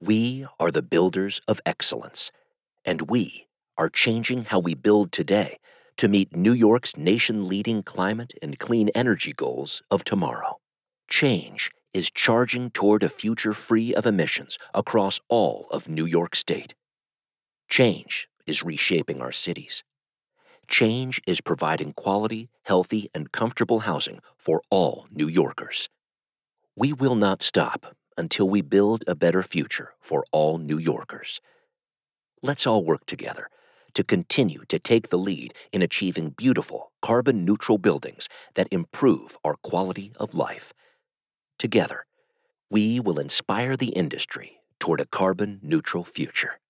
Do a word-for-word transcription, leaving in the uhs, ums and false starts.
We are the builders of excellence, and we are changing how we build today to meet New York's nation-leading climate and clean energy goals of tomorrow. Change is charging toward a future free of emissions across all of New York State. Change is reshaping our cities. Change is providing quality, healthy, and comfortable housing for all New Yorkers. We will not stop until we build a better future for all New Yorkers. Let's all work together to continue to take the lead in achieving beautiful, carbon-neutral buildings that improve our quality of life. Together, we will inspire the industry toward a carbon-neutral future.